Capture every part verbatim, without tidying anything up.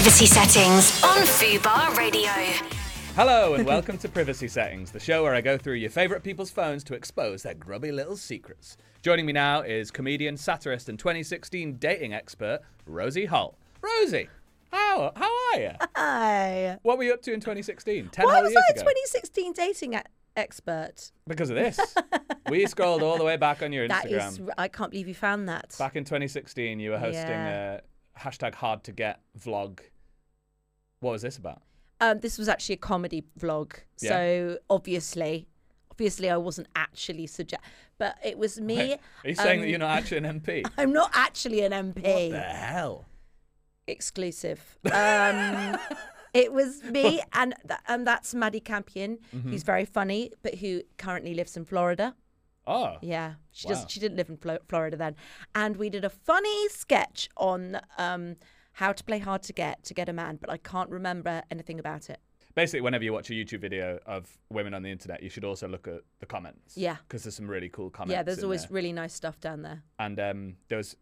Privacy Settings on Fubar Radio. Hello and welcome to Privacy Settings, the show where I go through your favourite people's phones to expose their grubby little secrets. Joining me now is comedian, satirist and twenty sixteen dating expert, Rosie Holt. Rosie, how how are you? Hi. What were you up to in twenty sixteen? Ten Why whole was years I a ago. twenty sixteen dating e- expert? Because of this. We scrolled all the way back on your That Instagram. is, I can't believe you found that. Back in twenty sixteen, you were hosting Yeah. a hashtag hard to get vlog. What was this about? Um, this was actually a comedy vlog, Yeah. so obviously, obviously I wasn't actually suggest, but it was me. Wait, are you saying um, that you're not actually an M P? I'm not actually an M P. What the hell? Exclusive. Um, it was me, and th- and that's Maddie Campion, Mm-hmm. who's very funny, but who currently lives in Florida. Oh. Yeah, she Wow. does. She didn't live in Flo- Florida then, and we did a funny sketch on um, how to play hard to get to get a man, but I can't remember anything about it. Basically, whenever you watch a YouTube video of women on the internet, you should also look at the comments. Yeah. Because there's some really cool comments. Yeah, there's in always there. really nice stuff down there. And um, there was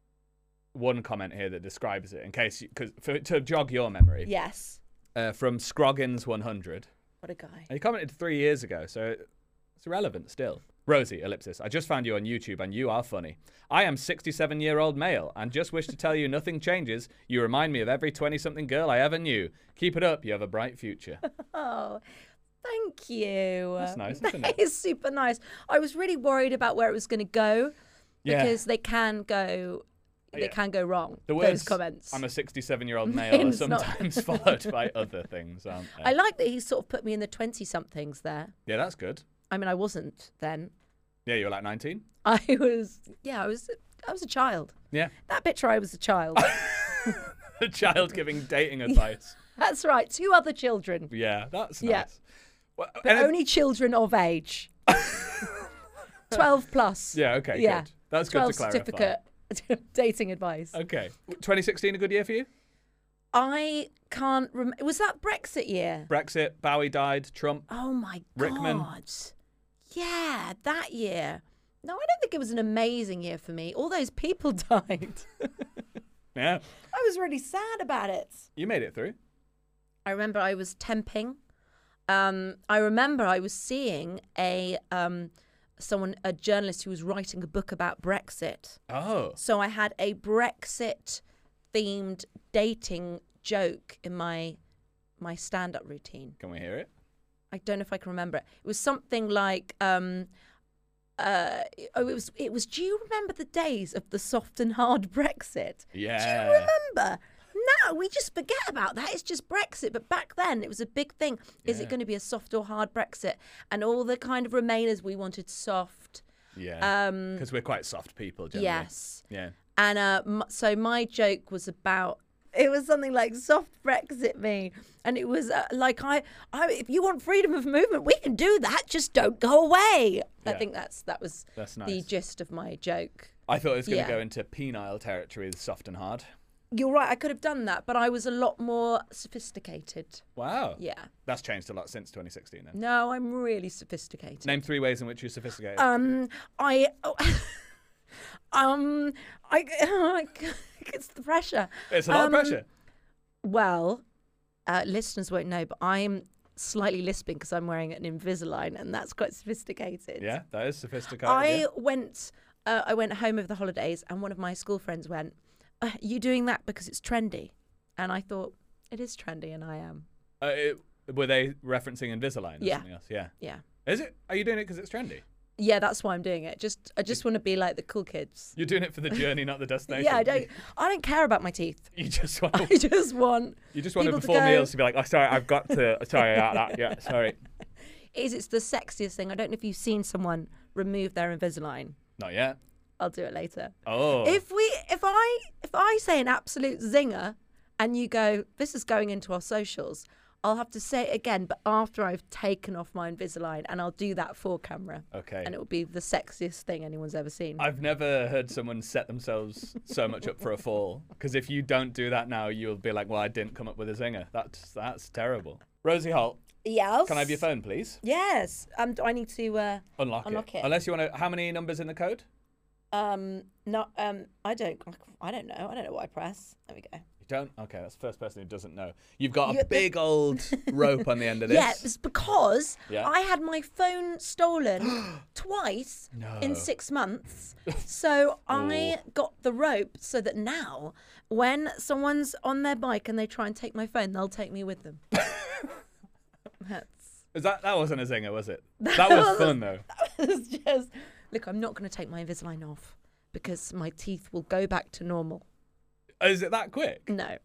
one comment here that describes it, in case, because to jog your memory, Yes. uh, from Scroggins one hundred. What a guy. And he commented three years ago, so it's irrelevant still. Rosie, ellipsis, I just found you on YouTube and you are funny. I am sixty-seven-year-old male and just wish to tell you nothing changes. You remind me of every twenty-something girl I ever knew. Keep it up. You have a bright future. Oh, thank you. That's nice, isn't That it? is super nice. I was really worried about where it was going to go Yeah. because they can go, they Yeah. can go wrong. The those words, comments. I'm a sixty-seven-year-old male, are It's not- sometimes followed by other things, aren't they? I like that he sort of put me in the twenty-somethings there. Yeah, that's good. I mean, I wasn't then. Yeah, you were like nineteen? I was, yeah, I was, I was a child. Yeah. That picture, I was a child. A child giving dating advice. That's right. Two other children, Yeah, that's nice. Yeah. Well, but and it- only children of age. twelve plus. Yeah, okay, Yeah. good. That's good to twelve clarify. certificate dating advice. Okay. twenty sixteen a good year for you? I can't remember. Was that Brexit year? Brexit, Bowie died, Trump. Oh my Rickman. God. Yeah, that year. No, I don't think it was an amazing year for me. All those people died. Yeah. I was really sad about it. You made it through. I remember I was temping. Um, I remember I was seeing a um, someone, a journalist who was writing a book about Brexit. Oh. So I had a Brexit-themed dating joke in my my stand-up routine. Can we hear it? I don't know if I can remember it. It was something like, um, uh, oh, it was. It was. Do you remember the days of the soft and hard Brexit? Yeah. Do you remember? No, we just forget about that. It's just Brexit. But back then, it was a big thing. Is Yeah. it going to be a soft or hard Brexit? And all the kind of Remainers, we wanted soft. Yeah. Um, Because we're quite soft people, generally. yes. Yeah. And uh, m- so my joke was about. It was something like soft Brexit me, and it was uh, like I, I, if you want freedom of movement, we can do that. Just don't go away. I Yeah. think that's that was That's the nice. gist of my joke. I thought it was going to Yeah. go into penile territory with soft and hard. You're right. I could have done that, but I was a lot more sophisticated. Wow. Yeah. That's changed a lot since twenty sixteen then. No, I'm really sophisticated. Name three ways in which you're sophisticated. Um, I, oh, um, I, it's the pressure. it's a lot um, of pressure. Well, uh, listeners won't know, but I'm slightly lisping because I'm wearing an Invisalign, and that's quite sophisticated. Yeah, that is sophisticated. I yeah. went, uh, I went home over the holidays, and one of my school friends went, uh, "You doing that because it's trendy?" And I thought, it is trendy, and I am. Uh, it, were they referencing Invisalign or Yeah. something else? Yeah. Yeah, Is it? Are you doing it because it's trendy? yeah, that's why I'm doing it. Just, I just want to be like the cool kids. You're doing it for the journey, not the destination. Yeah, I don't, I don't care about my teeth. You just want I to, just want. you just want to people to before go- meals to be like, oh, sorry, I've got to, sorry, yeah, that, yeah, sorry. Is it's the sexiest thing. I don't know if you've seen someone remove their Invisalign. Not yet. I'll do it later. Oh. If we, if I, if I say an absolute zinger, and you go, this is going into our socials, I'll have to say it again, but after I've taken off my Invisalign, and I'll do that for camera. Okay. And it will be the sexiest thing anyone's ever seen. I've never heard someone set themselves so much up for a fall. Because if you don't do that now, you'll be like, well, I didn't come up with a zinger. That's that's terrible. Rosie Holt, Yes. can I have your phone, please? Yes. Um, do I need to uh, Unlock, unlock it? Unless you want to. How many numbers in the code? Um, no. Um, I don't. I don't know. I don't know what I press. There we go. You don't? Okay, that's the first person who doesn't know. You've got a You- big old rope on the end of this. Yeah, it's because Yeah. I had my phone stolen twice No. in six months. So I got the rope so that now when someone's on their bike and they try and take my phone, they'll take me with them. That's Is that that wasn't a zinger, was it? That was fun though. it's just look, I'm not going to take my Invisalign off because my teeth will go back to normal. Is it that quick? No.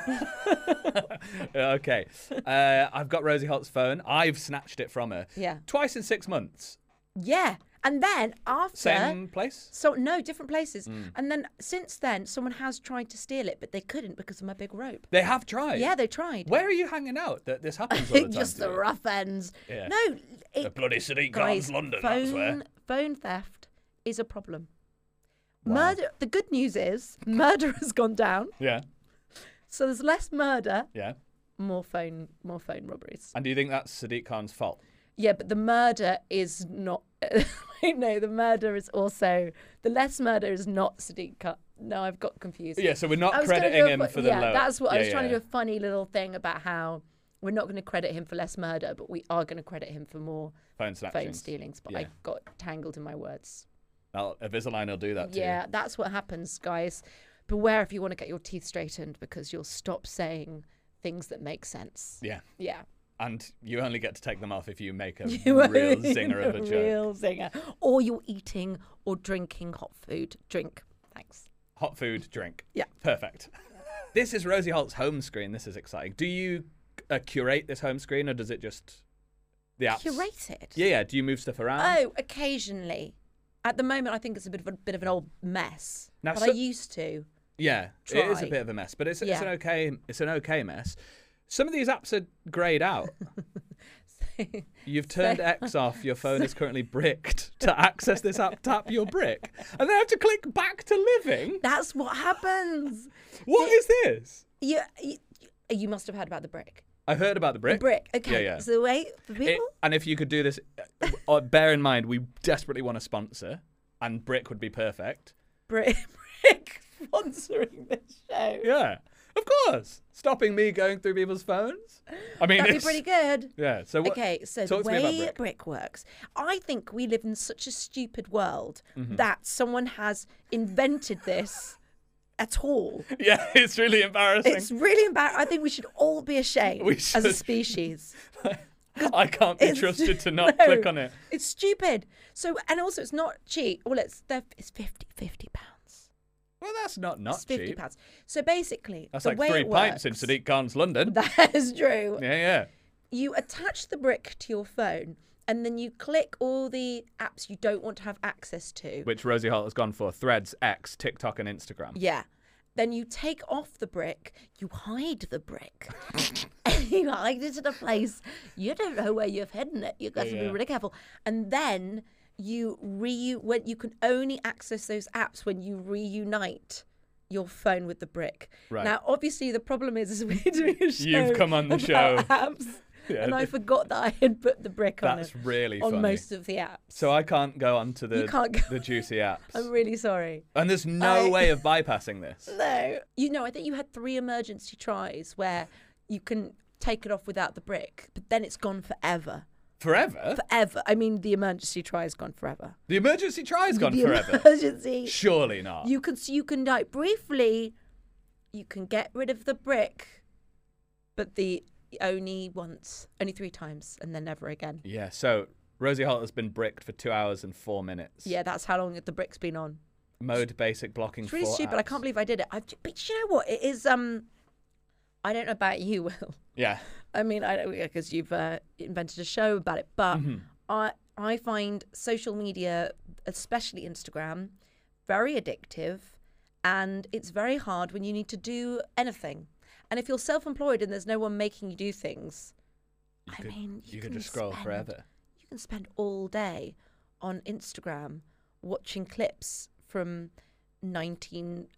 Okay. Uh, I've got Rosie Holt's phone. I've snatched it from her. Yeah. Twice in six months. Yeah. And then after Same place? So no, different places. Mm. And then since then, someone has tried to steal it, but they couldn't because of my big rope. They have tried. Yeah, they tried. Where are you hanging out that this happens all the time? Just to the you? rough ends. Yeah. No, it, The bloody Sadiq guys, Khan's London, phone, that's where. phone theft is a problem. Wow. Murder. The good news is murder has gone down, Yeah, so there's less murder, yeah. more phone, more phone robberies. And do you think that's Sadiq Khan's fault? Yeah, but the murder is not. No, the murder is also the less murder is not Sadiq Khan. No, I've got confused. Yeah, so we're not I was gonna crediting do a him fu- for the yeah, low. that's what I Yeah, was trying yeah. to do a funny little thing about how we're not going to credit him for less murder, but we are going to credit him for more Phone snatching. phone stealings. But Yeah. I got tangled in my words. Well, Invisalign will do that too. Yeah, that's what happens, guys. Beware if you want to get your teeth straightened because you'll stop saying things that make sense. Yeah. Yeah. And you only get to take them off if you make a You are real zinger of a a joke. real zinger. Or you're eating or drinking hot food. Drink. Thanks. Hot food, drink. Yeah. Perfect. This is Rosie Holt's home screen. This is exciting. Do you uh, curate this home screen or does it just the apps? Curated? Yeah, yeah. Do you move stuff around? Oh, occasionally. At the moment, I think it's a bit of a bit of an old mess. Now, but so- I used to. Yeah, it is a Try. bit of a mess, but it's, it's Yeah. an okay it's an okay mess. Some of these apps are greyed out. You've turned X off. Your phone is currently bricked. To access this app, tap your brick, and then I have to click back to living. That's what happens. What is this? You, you, you must have heard about the brick. I've heard about the brick. Brick. Okay. Yeah, yeah. So wait for people. It- and if you could do this, uh, uh, bear in mind we desperately want a sponsor, and brick would be perfect. Brick, brick sponsoring this show. Yeah, of course. Stopping me going through people's phones. I mean, That'd be it's, pretty good. Yeah. So what, Okay, so talk the to me about way brick. brick works, I think we live in such a stupid world Mm-hmm. that someone has invented this at all. Yeah, it's really embarrassing. It's really embarrassing. I think we should all be ashamed We as a should. species. I can't be It's- trusted to not no, click on it. It's stupid. So, and also it's not cheap. Well, it's they're- it's fifty, fifty pounds. Well, that's not not It's fifty cheap. pounds. So basically, That's the like way three it pints in works- Sadiq Khan's London. That is true. Yeah, yeah. You attach the brick to your phone, and then you click all the apps you don't want to have access to. Which Rosie Holt has gone for: Threads, X, TikTok, and Instagram. Yeah. Then you take off the brick, you hide the brick. You hide it in a place you don't know where you've hidden it. You've got to be Yeah. really careful. And then you re when you can only access those apps when you reunite your phone with the brick. Right. Now, obviously, the problem is, is we're doing a show. You've come on the about show. apps, Yeah. and I forgot that I had put the brick on That's it really on funny. most of the apps. So I can't go onto the You can't go- the juicy apps. I'm really sorry. And there's no I- way of bypassing this. No. You know, I think you had three emergency tries where you can take it off without the brick, but then it's gone forever. Forever? Forever. I mean, the emergency try has gone forever. The emergency try's gone the forever. Emergency. Surely not. You can, you can like briefly, you can get rid of the brick, but the only once, only three times, and then never again. Yeah, so Rosie Holt has been bricked for two hours and four minutes. Yeah, that's how long the brick's been on. Mode basic blocking. It's really four stupid. I apps. can't believe I did it. I've, but you know what? It is. Um, I don't know about you, Will. Yeah. I mean, I don't because you've uh, invented a show about it, but Mm-hmm. I I find social media, especially Instagram, very addictive, and it's very hard when you need to do anything. And if you're self-employed and there's no one making you do things, You I could, mean, you, you could can just scroll spend- forever. You can spend all day on Instagram watching clips from nineteen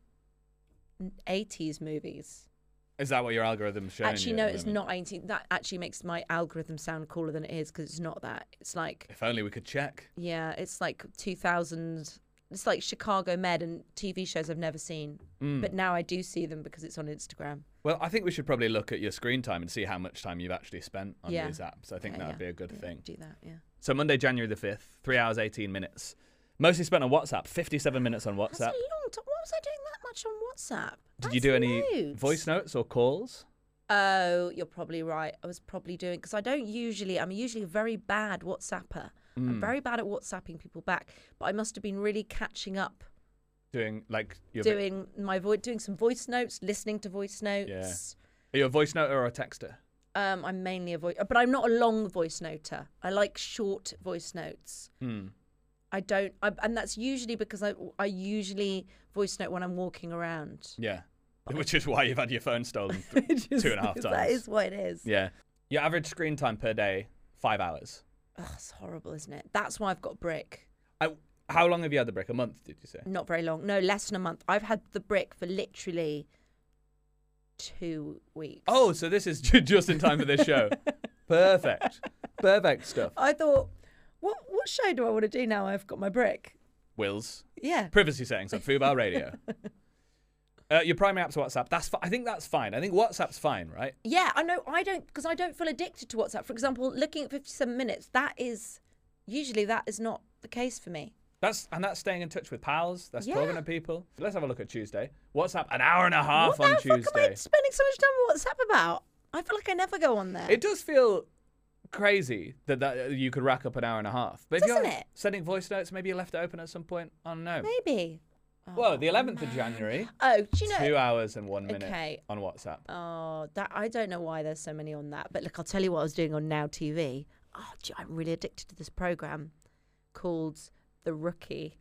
eighties movies. Is that what your algorithm's showing Actually, you no, at the it's moment? not eighteen. That actually makes my algorithm sound cooler than it is because it's not that. It's like, If only we could check. yeah, it's like two thousand it's like Chicago Med and T V shows I've never seen. Mm. But now I do see them because it's on Instagram. Well, I think we should probably look at your screen time and see how much time you've actually spent on Yeah. these apps. I think Okay, that would yeah. be a good Yeah, thing. Do that, yeah. So Monday, January the fifth, three hours, eighteen minutes. Mostly spent on WhatsApp, fifty-seven minutes on That's a WhatsApp. long time. What was I doing that much on WhatsApp? Did you That's do any loads. voice notes or calls? Oh, you're probably right. I was probably doing because I don't usually. I'm usually a very bad WhatsApper. Mm. I'm very bad at WhatsApping people back. But I must have been really catching up, Doing like your doing my voice, doing some voice notes, listening to voice notes. Are you a voice noter or a texter? Um, I'm mainly a voice, but I'm not a long voice noter. I like short voice notes. Hmm. I don't, I, and that's usually because I I usually voice note when I'm walking around. Yeah. Which is why you've had your phone stolen th- two and a half times. That is what it is. Yeah. Your average screen time per day, five hours. Ugh, it's horrible, isn't it? That's why I've got a brick. I, how long have you had the brick? A month, did you say? Not very long. No, less than a month. I've had the brick for literally two weeks. Oh, so this is ju- just in time for this show. Perfect. Perfect stuff. I thought, what what show do I want to do now? I've got my brick. Wills. Yeah. Privacy settings on Fubar Radio. Uh, your primary app's WhatsApp. That's fi- I think that's fine. I think WhatsApp's fine, right? Yeah, I know. I don't because I don't feel addicted to WhatsApp. For example, looking at fifty-seven minutes, that is usually that is not the case for me. That's and that's staying in touch with pals. That's Yeah. talking to people. Let's have a look at Tuesday. WhatsApp, an hour and a half what on the fuck am Tuesday. I spending so much time on WhatsApp about? I feel like I never go on there. It does feel crazy that, that you could rack up an hour and a half. But if Doesn't you're it? sending voice notes, maybe you left it open at some point. I don't know. Maybe. Well, the Oh, eleventh of man. January, Oh, do you know? two hours and one minute Okay. on WhatsApp. Oh, that I don't know why there's so many on that. But look, I'll tell you what I was doing on Now T V. Oh, gee, I'm really addicted to this program called The Rookie.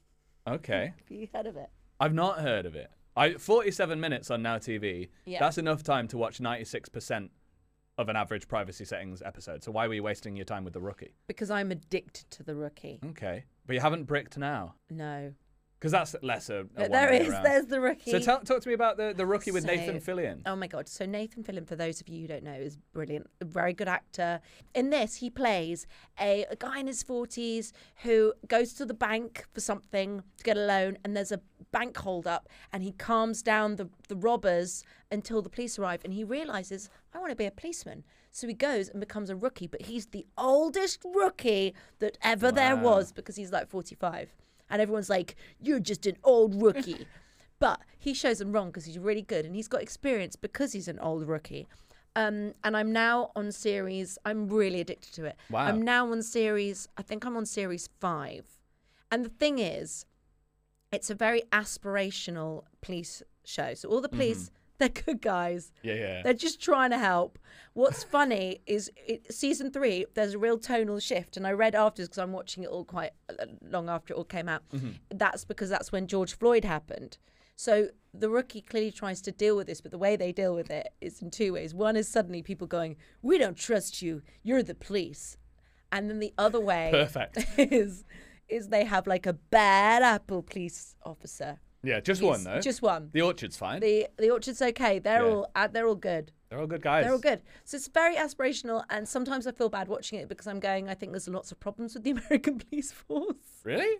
Okay. Have you heard of it? I've not heard of it. I forty-seven minutes on Now T V. Yeah. That's enough time to watch ninety-six percent of an average privacy settings episode. So why were you wasting your time with The Rookie? Because I'm addicted to The Rookie. Okay. But you haven't bricked now. No. Because that's lesser. a But one there way is. around. There's The Rookie. So tell, talk to me about the, the Rookie with So- Nathan Fillion. Oh my God. So Nathan Fillion, for those of you who don't know, is brilliant. A very good actor. In this, he plays a, a guy in his forties who goes to the bank for something to get a loan, and there's a bank hold up, and he calms down the, the robbers until the police arrive, and he realizes, I want to be a policeman. So he goes and becomes a rookie, but he's the oldest rookie that ever there Wow. was because he's like forty-five. And everyone's like, you're just an old rookie. But he shows them wrong because he's really good and he's got experience because he's an old rookie. Um, and I'm now on series, I'm really addicted to it. Wow. I'm now on series, I think I'm on series five. And the thing is, it's a very aspirational police show. So all the police, they're good guys. Yeah, yeah. They're just trying to help. What's funny is it, season three, there's a real tonal shift. And I read afterwards, because I'm watching it all quite uh, long after it all came out. Mm-hmm. That's because that's when George Floyd happened. So the Rookie clearly tries to deal with this, but the way they deal with it is in two ways. One is suddenly people going, we don't trust you. You're the police. And then the other way Perfect. is is they have like a bad apple police officer. Yeah, just He's- one though. Just one. The Orchard's fine. The the orchard's okay. They're Yeah. all uh, they're all good. They're all good guys. They're all good. So it's very aspirational, and sometimes I feel bad watching it because I'm going, I think there's lots of problems with the American police force. Really?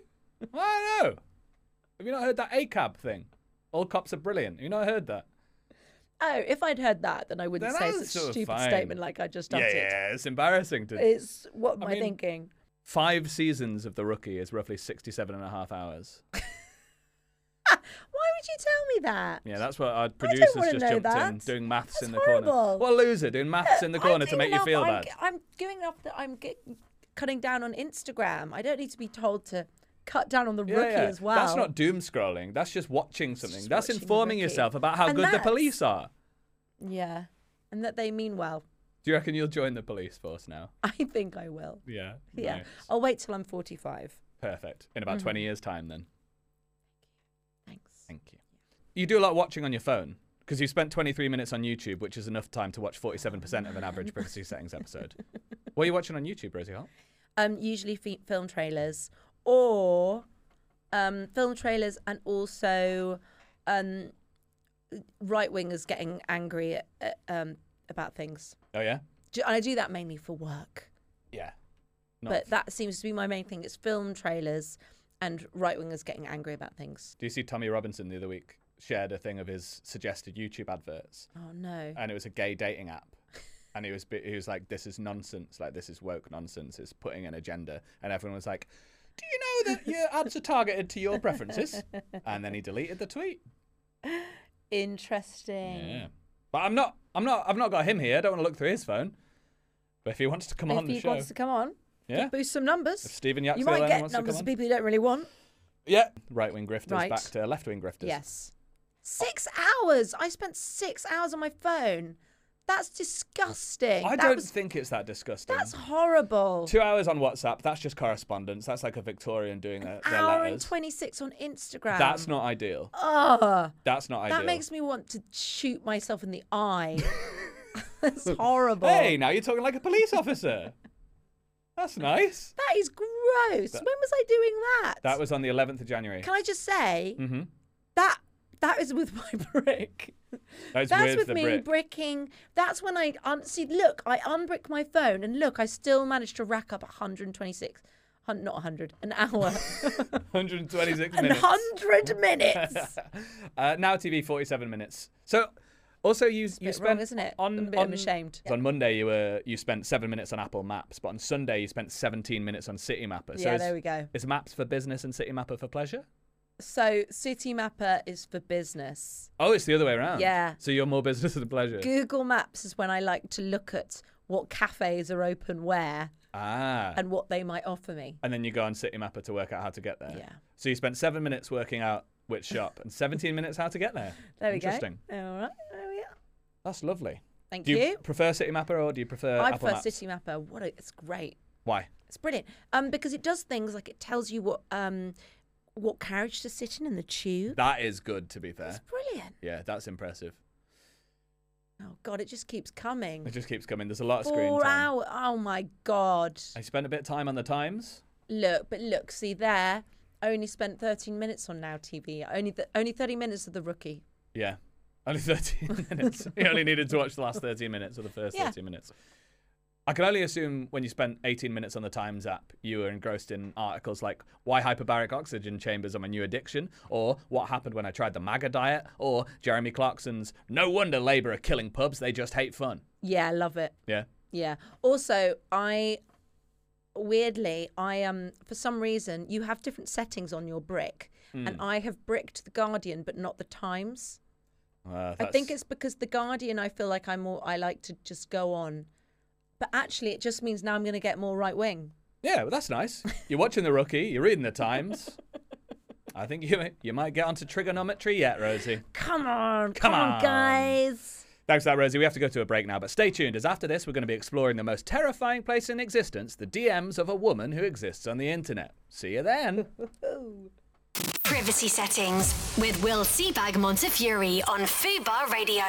I don't know. Have you not heard that A C A B thing? All cops are brilliant. Have you not heard that? Oh, if I'd heard that, then I wouldn't Then say that's such a sort of stupid fine. statement like I just Yeah, uttered. yeah, it's embarrassing to. It's what am I I, mean- thinking? Five seasons of The Rookie is roughly sixty-seven and a half hours. Why would you tell me that? Yeah, that's what our producers wanna just know jumped in, that. doing maths That's in the corner. horrible. What a loser, doing maths in the corner I'm to doing make you enough- feel I'm, bad. I'm doing enough that I'm get, cutting down on Instagram. I don't need to be told to cut down on the Yeah, Rookie yeah. as well. That's not doom scrolling. That's just watching something. just That's watching The informing Rookie. yourself about how And good the that's- police are. Yeah, and that they mean well. Do you reckon you'll join the police force now? I think I will. Yeah. Yeah, nice. I'll wait till I'm forty-five. Perfect. In about twenty years' time, then. Thanks. Thank you. You do a lot of watching on your phone because you spent twenty-three minutes on YouTube, which is enough time to watch forty-seven percent of an average privacy settings episode. What are you watching on YouTube, Rosie Hart? Um, usually fi- film trailers or um, film trailers, and also um, right wingers getting angry at, at, um, about things. Oh, yeah? Do- I do that mainly for work, Yeah. Not but that seems to be my main thing. It's film trailers and right-wingers getting angry about things. Do you see Tommy Robinson the other week shared a thing of his suggested YouTube adverts? Oh, no. And it was a gay dating app. And he was he was like, this is nonsense. Like, this is woke nonsense. It's putting an agenda. And everyone was like, do you know that your ads are targeted to your preferences? And then he deleted the tweet. Interesting. Yeah. But I'm not, I'm not, I've not got him here. I don't want to look through his phone. But if he wants to come If on the he show. wants to come on, Yeah. boost some numbers. If Stephen Yaxdale You might get wants to numbers come of on. people you don't really want. Yeah. Right-wing grifters Right. back to left-wing grifters. Yes. Six hours. I spent six hours on my phone. That's disgusting. I that don't was, think it's that disgusting. That's horrible. Two hours on WhatsApp, that's just correspondence. That's like a Victorian doing their, their Hour and letters. twenty-six on Instagram. That's not ideal. Ugh. That's not ideal. That makes me want to shoot myself in the eye. That's horrible. Hey, now you're talking like a police officer. That's nice. That is gross. When was I doing that? That was on the eleventh of January. Can I just say Mm-hmm. that that is with my brick. That's, That's with, with the me brick. bricking. That's when I un- see. Look, I unbrick my phone, and look, I still managed to rack up one hundred twenty-six. Hun- not one hundred, an hour. one hundred twenty-six An minutes. hundred minutes. uh, Now T V, forty-seven minutes. So, also you you Bit spent wrong, isn't it? on I'm a bit on, ashamed. so on Monday you were you spent seven minutes on Apple Maps, but on Sunday you spent seventeen minutes on City Mapper. So Yeah, is, there we go. Is Maps for business and City Mapper for pleasure? So City Mapper is for business. Oh, it's the other way around. Yeah. So you're more business than pleasure. Google Maps is when I like to look at what cafes are open where Ah. and what they might offer me. And then you go on City Mapper to work out how to get there. Yeah. So you spent seven minutes working out which shop and seventeen minutes how to get there. There we Interesting. go. All right. There we are. That's lovely. Thank Do you, you. prefer City Mapper or do you prefer I Apple prefer Maps? City Mapper. What a, it's great. Why? It's brilliant. Um, because it does things like it tells you what um, what carriage to sit in in the tube. That is good, to be fair. It's brilliant. Yeah, that's impressive. Oh God, it just keeps coming. It just keeps coming. There's a lot of screen Four time. hours. Oh my God. I spent a bit of time on the Times. Look, but look, see there. I only spent thirteen minutes on Now T V. Only th- only thirty minutes of The Rookie. Yeah. Only thirteen minutes. You only needed to watch the last thirteen minutes or the first Yeah. thirteen minutes. I can only assume when you spent eighteen minutes on the Times app, you were engrossed in articles like why hyperbaric oxygen chambers are my new addiction, or what happened when I tried the MAGA diet, or Jeremy Clarkson's no wonder Labour are killing pubs, they just hate fun. Yeah, I love it. Yeah. Yeah. Also, I weirdly, I um for some reason you have different settings on your brick, Hmm. and I have bricked the Guardian but not the Times. Uh, I think that's- it's because the Guardian I feel like I'm more I like to just go on. But actually it just means now I'm going to get more right wing. Yeah, well, that's nice. You're watching The Rookie, you're reading the Times. I think you you might get onto trigonometry yet, Rosie. Come on. Come Come, on, on. guys. Thanks for that, Rosie. We have to go to a break now, but stay tuned, as after this, we're going to be exploring the most terrifying place in existence, the D Ms of a woman who exists on the internet. See you then. Privacy settings with Will Seabag Montefiore on Fubar Radio.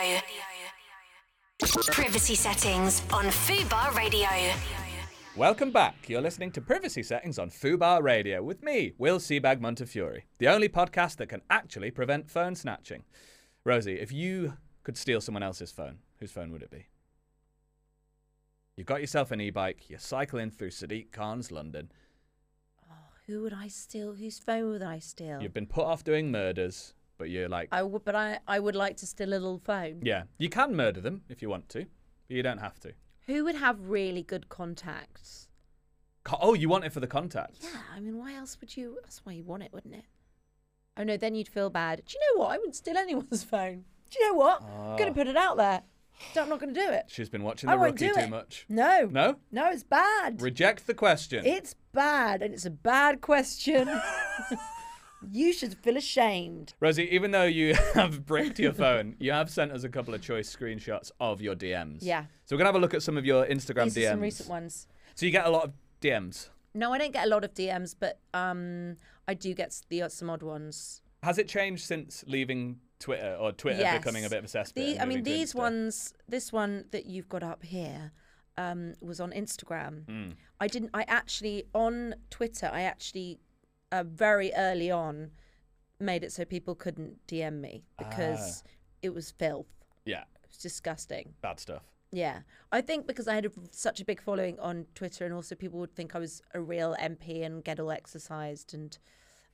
Privacy settings on Fubar Radio. Welcome back. You're listening to Privacy Settings on Fubar Radio with me, Will Seabag Montefiore, the only podcast that can actually prevent phone snatching. Rosie, if you could steal someone else's phone, whose phone would it be? You've got yourself an e-bike, you're cycling through Sadiq Khan's London, Who would I steal? Whose phone would I steal? you've been put off doing murders, but you're like, I would, but I, I would like to steal a little phone. yeah, you can murder them if you want to, but you don't have to. Who would have really good contacts? Co- Oh, you want it for the contacts? Yeah, I mean, why else would you? That's why you want it, wouldn't it? Oh no, then you'd feel bad. Do you know what? I wouldn't steal anyone's phone. Do you know what? I'm gonna put it out there. I'm not gonna do it. She's been watching I The won't Rookie do too it. much. No. No? No, it's bad. Reject the question. It's bad, and it's a bad question. You should feel ashamed. Rosie, even though you have bricked your phone, you have sent us a couple of choice screenshots of your D Ms. Yeah. So we're going to have a look at some of your Instagram These D Ms. are some recent ones. So you get a lot of D Ms. No, I don't get a lot of D Ms, but um, I do get s- the some odd ones. Has it changed since leaving Twitter or Twitter Yes. becoming a bit of a cesspit? The, and I mean, moving to these Insta? ones, this one that you've got up here, um, was on Instagram. Mm. I didn't. I actually on Twitter. I actually uh, very early on made it so people couldn't D M me because Ah. it was filth. Yeah, It was disgusting. bad stuff. Yeah, I think because I had a, such a big following on Twitter, and also people would think I was a real M P and get all exercised, and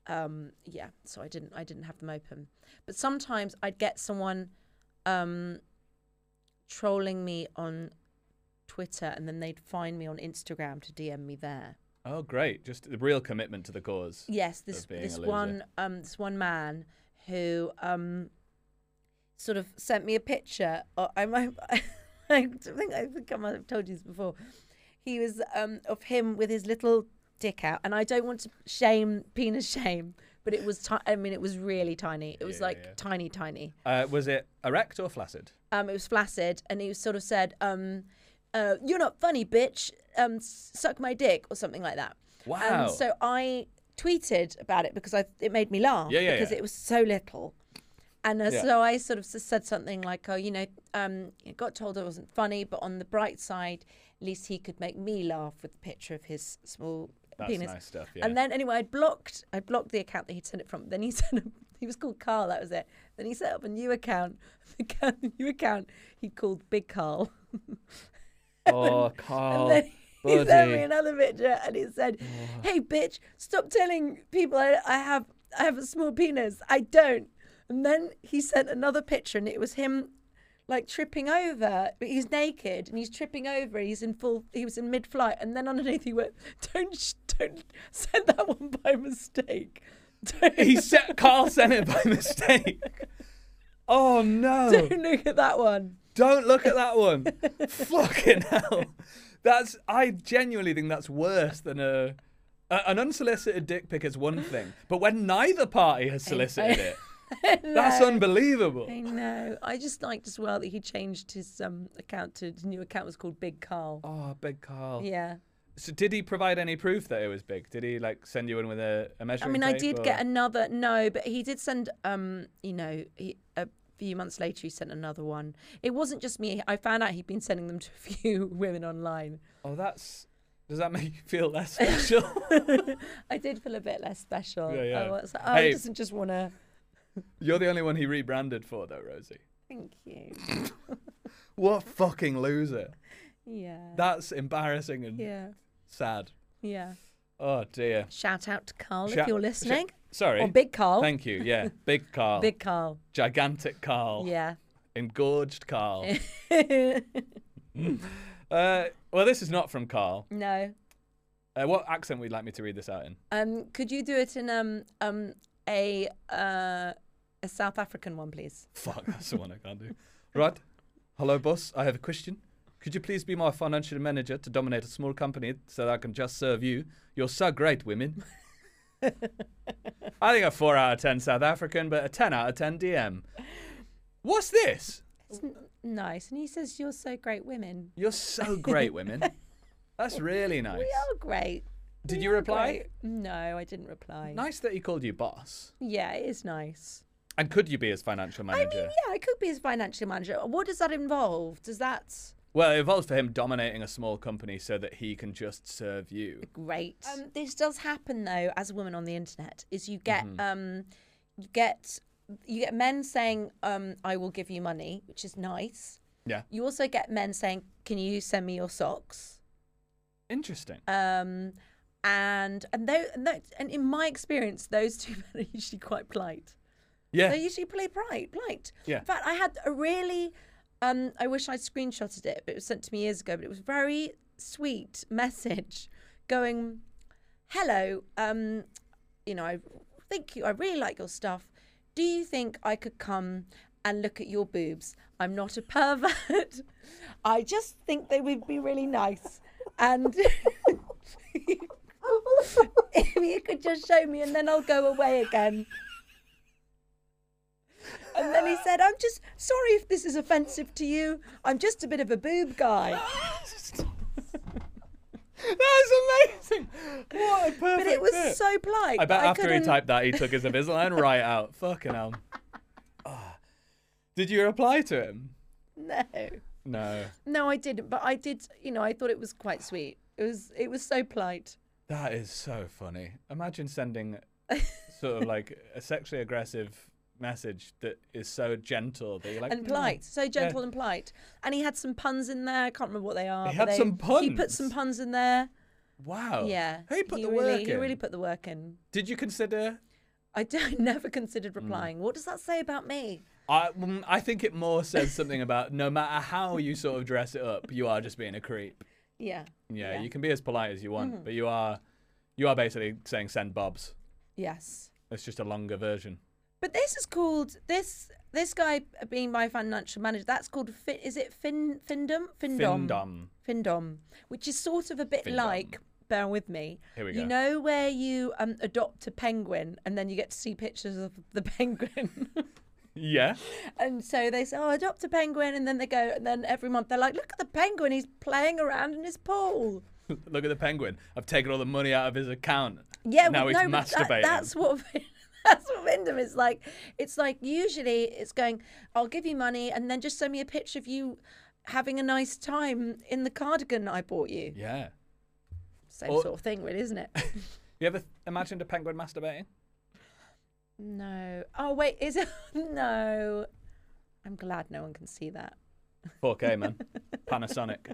um, yeah, so I didn't I didn't have them open. But sometimes I'd get someone um, trolling me on Twitter, and then they'd find me on Instagram to D M me there. Oh, great! Just the real commitment to the cause. Yes, this of being this a loser. one um, this one man who um, sort of sent me a picture. Or I might I think I think I might have told you this before. He was um, of him with his little dick out, and I don't want to shame penis shame, but it was ti- I mean it was really tiny. It was Yeah, like yeah. tiny, tiny. Uh, was it erect or flaccid? Um, it was flaccid, and he sort of said, um, uh, "You're not funny, bitch. Um, s- suck my dick," or something like that. Wow. And so I tweeted about it because I it made me laugh Yeah, yeah, because yeah. it was so little. And uh, Yeah. so I sort of s- said something like, "Oh, you know, um, I got told I wasn't funny, but on the bright side, at least he could make me laugh with the picture of his small That's penis." nice stuff. Yeah. And then anyway, I blocked I blocked the account that he'd sent it from. Then he sent a, he was called Carl. That was it. Then he set up a new account. The account- the new account he called Big Carl. oh, Carl. And then he sent me buddy. another picture, and he said, "Hey, bitch, stop telling people I, I have I have a small penis. I don't." And then he sent another picture, and it was him, like tripping over. But he's naked, and he's tripping over. He's in full. He was in mid-flight, and then underneath he went, "Don't sh- don't send that one by mistake." Don't, He set Carl sent it by mistake. Oh no! don't look at that one. Don't look at that one. Fucking hell. That's. I genuinely think that's worse than a, a an unsolicited dick pic is one thing, but when neither party has solicited it, that's No. unbelievable. I know. I just liked as well that he changed his um account to his new account was called Big Carl. Oh, big Carl. Yeah. So did he provide any proof that it was big? Did he like send you in with a, a I measuring mean, I tape, did or- get another no, but he did send um, you know, he, a few months later he sent another one. It wasn't just me. I found out he'd been sending them to a few women online. Oh, that's. Does that make you feel less special? I did feel a bit less special. Yeah, yeah. I was like, oh, Hey. he doesn't just want to. You're the only one he rebranded for, though, Rosie. Thank you. What fucking loser. Yeah. That's embarrassing and yeah. sad. Yeah. Oh dear. Shout out to Carl Sha- if you're sh- listening. Sorry. Or Big Carl. Thank you. Yeah, big Carl. Big Carl. Gigantic Carl. Yeah. Engorged Carl. uh, well, this is not from Carl. No. Uh, what accent would you like me to read this out in? Um, could you do it in um um a uh a South African one, please? Fuck, that's the one I can't do. Right. Hello, boss. I have a question. Could you please be my financial manager to dominate a small company so that I can just serve you? You're so great, women. I think a four out of ten South African, but a ten out of ten D M. What's this? It's n- nice, and he says you're so great, women. You're so great, women. That's really nice. We are great. Did We you are reply? great. No, I didn't reply. Nice that he called you boss. Yeah, it is nice. And could you be his financial I manager? mean, yeah, I could be his financial manager. What does that involve? Does that Well, it involves for him dominating a small company so that he can just serve you. great? Um, this does happen though, as a woman on the internet. Is you get Mm-hmm. um, you get you get men saying um, I will give you money, which is nice. Yeah. You also get men saying, can you send me your socks? Interesting. Um, and and, tho- and, tho- and in my experience, those two men are usually quite polite. Yeah. They're usually pretty polite. polite. Yeah. In fact, I had a really, um, I wish I'd screenshotted it, but it was sent to me years ago. But it was a very sweet message going, hello, um, you know, I think you, I really like your stuff. Do you think I could come and look at your boobs? I'm not a pervert. I just think they would be really nice. And if you could just show me and then I'll go away again. And then he said, I'm just sorry if this is offensive to you. I'm just a bit of a boob guy. That's amazing. What a perfect But it was bit. so polite. I bet that after he couldn't- typed that, he took his Invisalign right out. Fucking hell. Ah. Did you reply to him? No. No. No, I didn't. But I did, you know, I thought it was quite sweet. It was it was so polite. That is so funny. Imagine sending sort of like a sexually aggressive message that is so gentle that you're like, And "Mm." polite. So gentle and polite. And he had some puns in there. I can't remember what they are. He but had they- some He put some puns? puns in there. Wow. Yeah. He put the really, work He in. really put the work in. Did you consider I don't never considered replying. What does that say about me? I, mm, I think it more says something about no matter how you sort of dress it up, you are just being a creep. Yeah. Yeah, Yeah. you can be as polite as you want, Mhm. but you are you are basically saying send Bobs. Yes. It's just a longer version. But this is called this this guy being my financial manager. That's called fin, is it fin Findom Findom Findom. Findom, which is sort of a bit Findom. like. Bear with me. Here we You go. know where you um, adopt a penguin and then you get to see pictures of the penguin. Yeah. And so they say, oh, adopt a penguin. And then they go, and then every month they're like, look at the penguin. He's playing around in his pool. Look at the penguin. I've taken all the money out of his account. Yeah, now well, he's no, but that- masturbating. that's what that's what Wyndham is like. It's like usually it's going, I'll give you money and then just send me a picture of you having a nice time in the cardigan I bought you. Yeah. Same Or- sort of thing, really, isn't it? You ever imagined a penguin masturbating? No. Oh wait, is it? No. I'm glad no one can see that. four K, man. Panasonic.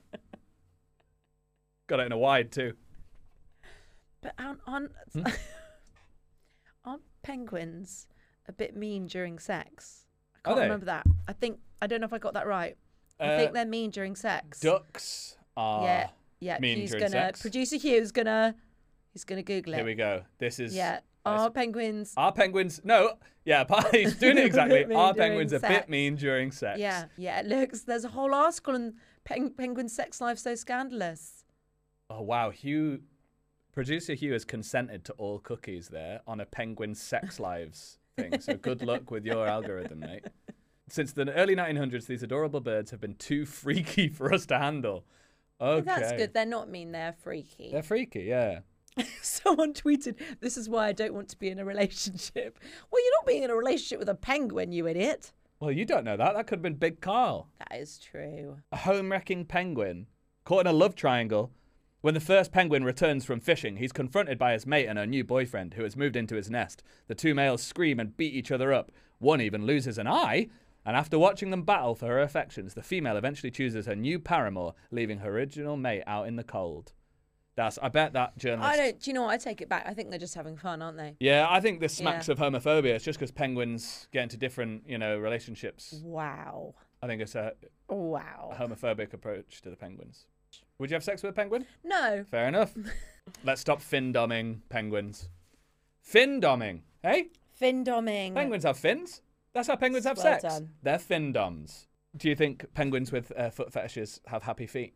Got it in a wide, too. But aren't aren't, Hmm? aren't penguins a bit mean during sex? I Are can't they? remember that. I think I don't know if I got that right. I Uh, think they're mean during sex. Ducks are... yeah, yeah. mean Hugh's during gonna sex. producer Hugh's gonna he's gonna Google it. Here we go. This is... Yeah. nice. Are penguins? Are penguins... No. Yeah, he's doing it exactly. Mean Are during penguins a sex. bit mean during sex? Yeah, yeah. It looks. There's a whole article on peng- penguin sex life so scandalous. Oh, wow. Hugh... Producer Hugh has consented to all cookies there on a penguin sex lives thing. So good luck with your algorithm, mate. Since the early nineteen hundreds, these adorable birds have been too freaky for us to handle. Okay. That's good. They're not mean. They're freaky. They're freaky, yeah. Someone tweeted, "This is why I don't want to be in a relationship." Well, you're not being in a relationship with a penguin, you idiot. Well, you don't know that. That could have been Big Carl. That is true. A home-wrecking penguin caught in a love triangle. When the first penguin returns from fishing, he's confronted by his mate and her new boyfriend, who has moved into his nest. The two males scream and beat each other up. One even loses an eye. And after watching them battle for her affections, the female eventually chooses her new paramour, leaving her original mate out in the cold. That's. I bet that journalist... I don't. Do you know what? I take it back. I think they're just having fun, aren't they? Yeah, I think this smacks Yeah. of homophobia. It's just because penguins get into different, you know, relationships. Wow. I think it's a Wow. homophobic approach to the penguins. Would you have sex with a penguin? No. Fair enough. Let's stop fin-doming penguins. Fin-doming, hey? Fin-doming. Penguins have fins. That's how penguins have Well sex. done. They're fin-doms. Do you think penguins with uh, foot fetishes have happy feet?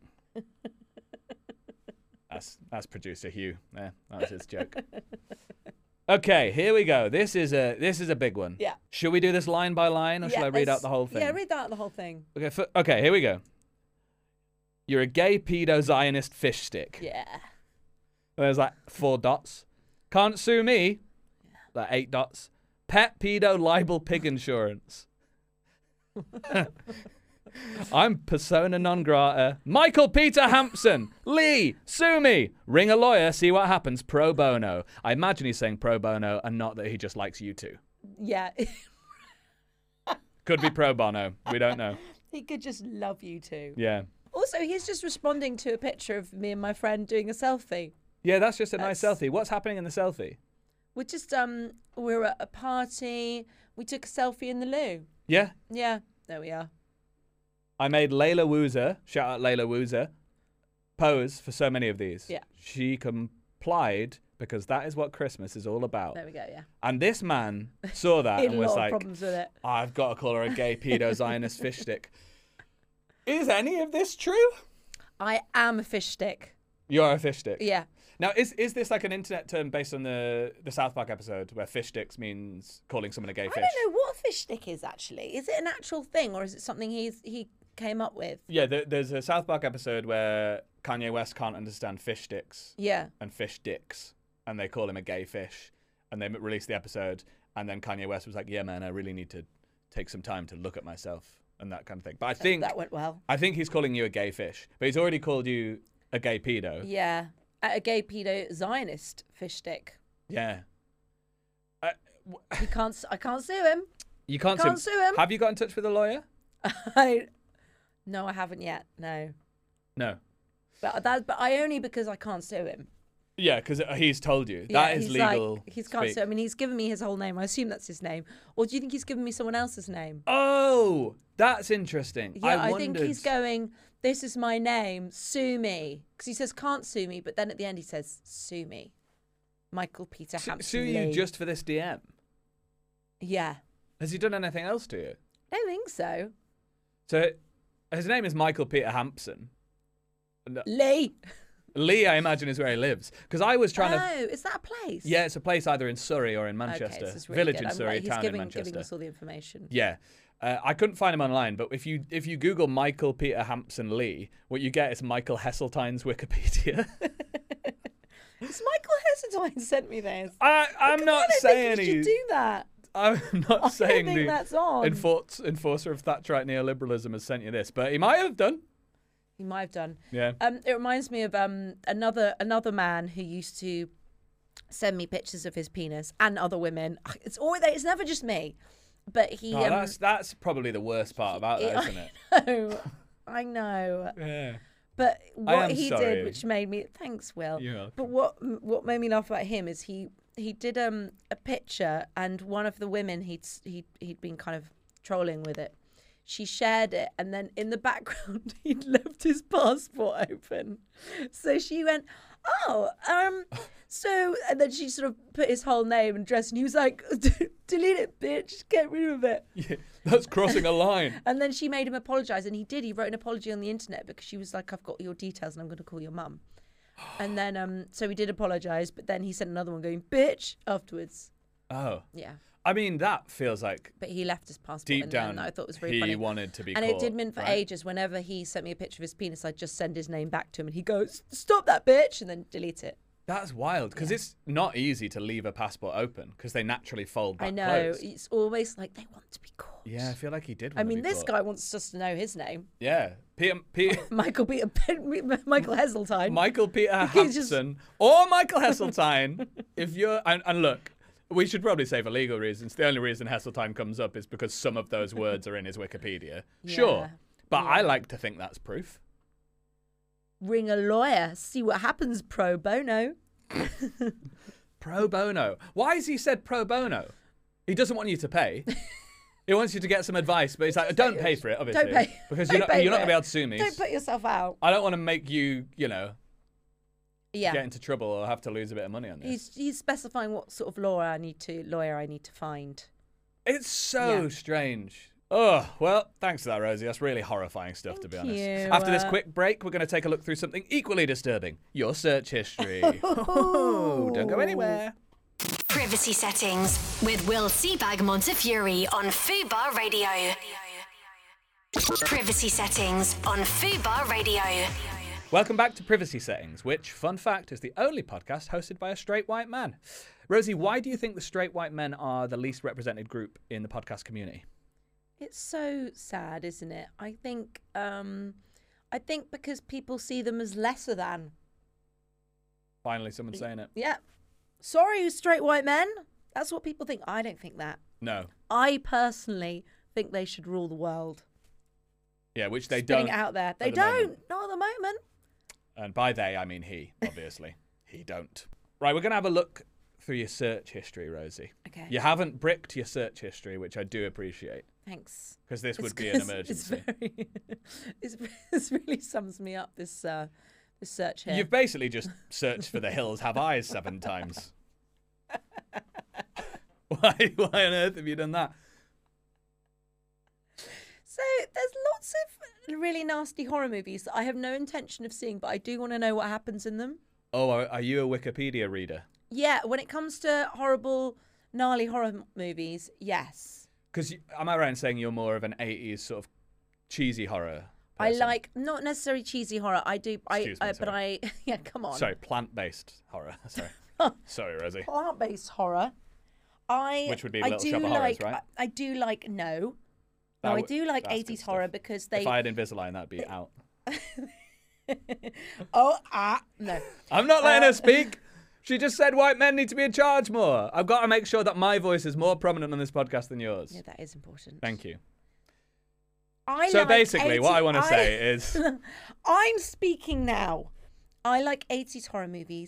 that's that's producer Hugh. Yeah, that was his joke. Okay, here we go. This is a this is a big one. Yeah. Should we do this line by line, or shall I read Yes. out the whole thing? Yeah, read out the whole thing. Okay, f- okay, here we go. You're a gay pedo Zionist fish stick. Yeah. There's like four dots. Can't sue me. Like eight dots. Pet pedo libel pig insurance. I'm persona non grata. Michael Peter Hampson. Lee, sue me. Ring a lawyer, see what happens pro bono. I imagine he's saying pro bono and not that he just likes you two. Yeah. Could be pro bono. We don't know. He could just love you too. Yeah. Also, he's just responding to a picture of me and my friend doing a selfie. Yeah, that's just a nice That's- selfie. What's happening in the selfie? We're just um, we were at a party. We took a selfie in the loo. Yeah. Yeah, there we are. I made Layla Woozer, shout out Layla Woozer, pose for so many of these. Yeah. She complied because that is what Christmas is all about. There we go. Yeah. And this man saw that He had and a was lot of like, problems with it. I've got to call her a gay pedo Zionist fish stick. Is any of this true? I am a fish stick. You're a fish stick. Yeah. Now, is is this like an internet term based on the, the South Park episode where fish sticks means calling someone a gay I fish? don't know what a fish stick is actually. Is it an actual thing or is it something he's he came up with? Yeah, there, there's a South Park episode where Kanye West can't understand fish sticks. Yeah. And fish dicks, and they call him a gay fish, and they m- released the episode, and then Kanye West was like, "Yeah, man, I really need to take some time to look at myself and that kind of thing." But I think That went well. I think he's calling you a gay fish, but he's already called you a gay pedo. Yeah. A gay pedo Zionist fish stick. Yeah. I, w- He can't. s- I can't sue him. you can't, Can't sue- sue him. Have you got in touch with a lawyer? I. No, I haven't yet. No. No. But that. But I only because I can't sue him. Yeah, because he's told you. Yeah, that is he's legal. Like, he's can't speak. say. I mean, he's given me his whole name. I assume that's his name. Or do you think he's given me someone else's name? Oh, that's interesting. Yeah, I, I, wondered... think he's going, this is my name, sue me. Because he says, can't sue me, but then at the end he says, sue me. Michael Peter Su- Hampson Sue Lee. you just for this D M? Yeah. Has he done anything else to you? I don't think so. So his name is Michael Peter Hampson. Lee. Lee, I imagine, is where he lives. Because I was trying oh, to... is that a place? Yeah, it's a place either in Surrey or in Okay, Manchester. this is really Village good. in I'm Surrey, glad he's town giving, in Manchester. giving us all the information. Yeah. Uh, I couldn't find him online, but if you if you Google Michael Peter Hampson Lee, what you get is Michael Heseltine's Wikipedia. It's Michael Heseltine sent me this. I, I'm Come not on, I don't saying think you he's... should do that. I'm not I saying don't think the that's on. enforce, enforcer of Thatcherite neoliberalism has sent you this, but he might have done. He might have done. Yeah. Um, it reminds me of um another another man who used to send me pictures of his penis and other women. It's always it's never just me, but he. Oh, um, that's that's probably the worst part about that, I isn't it? know, I know. Yeah. But I what am he sorry. did, which made me thanks, Will. You're welcome. But what what made me laugh about him is he he did um a picture, and one of the women he'd he he'd been kind of trolling with it. She shared it, and then in the background he'd left his passport open. So she went, "Oh, um, so," and then she sort of put his whole name and address, and he was like, "Delete it, bitch, get rid of it." Yeah, that's crossing a line. And then she made him apologise, and he did. He wrote an apology on the internet because she was like, "I've got your details, and I'm going to call your mum." And then, um, so he did apologise, but then he sent another one going, "Bitch," afterwards. Oh. Yeah. I mean, that feels like But he left his passport deep in there, down and I thought it was very he funny. wanted to be And caught, it did mean for right? ages, whenever he sent me a picture of his penis, I'd just send his name back to him, and he goes, "Stop that, bitch," and then delete it. That's wild, because it's not easy to leave a passport open, because they naturally fold back I know. closed. It's always like they want to be caught. Yeah, I feel like he did I want to mean, be this caught. guy wants us to know his name. Yeah. Peter, Peter, Michael Peter, Michael Heseltine. Michael Peter He's just- Hampson or Michael Heseltine. If you're... And, and look, we should probably say for legal reasons, the only reason Heseltine comes up is because some of those words are in his Wikipedia. Sure. Yeah. But Yeah. I like to think that's proof. Ring a lawyer, see what happens pro bono. Pro bono. Why has he said pro bono? He doesn't want you to pay. He wants you to get some advice, but he's like, don't pay for it, obviously. Don't pay. Because Don't you're not, pay you're not for going to be it. able to sue me. Don't put yourself out. I don't want to make you, you know, Yeah. get into trouble or have to lose a bit of money on this. He's he's specifying what sort of lawyer I need to lawyer I need to find. It's so Yeah. strange. Oh, well, thanks for that, Rosie. That's really horrifying stuff, to be Thank honest. you. After this Uh, quick break, we're going to take a look through something equally disturbing. Your search history. Oh, don't go anywhere. Privacy settings with Will Seabag Montefiore on Fubar Radio. Privacy settings on Fubar Radio. Welcome back to Privacy Settings, which, fun fact, is the only podcast hosted by a straight white man. Rosie, why do you think the straight white men are the least represented group in the podcast community? It's so sad, isn't it? I think um I think because people see them as lesser than. Finally, someone's saying it. Yeah. Sorry, straight white men. That's what people think. I don't think that. No. I personally think they should rule the world. Yeah, which they Putting don't. it out there. They the don't. moment. Not at the moment. And by they, I mean he, obviously. He don't. Right, we're going to have a look through your search history, Rosie. Okay. You haven't bricked your search history, which I do appreciate, Thanks. because this It's would be an 'cause emergency. It's very, it's, this really sums me up, this uh, this search here. You've basically just searched for the hills have eyes seven times. Why, why on earth have you done that? So there's lots of really nasty horror movies that I have no intention of seeing, but I do want to know what happens in them. Oh, are, are you a Wikipedia reader? Yeah, when it comes to horrible, gnarly horror m- movies, yes. Because am I right in saying you're more of an eighties sort of cheesy horror I person? like not necessarily cheesy horror. I do, I, Excuse me, I but I yeah, come on. Sorry, plant-based horror. Sorry. Sorry, Rosie. Plant-based horror. I Which would be I Little do Shop of Horrors, like right? I, I do like no. That No, I would- do like that's good eighties stuff. horror because they If I had Invisalign, that'd be out. oh ah no. I'm not letting Uh, her speak. She just said white men need to be in charge more. I've got to make sure that my voice is more prominent on this podcast than yours. Yeah, that is important. Thank you. I So like basically, what I eighty want to I- say is, I'm speaking now. I like eighties horror movies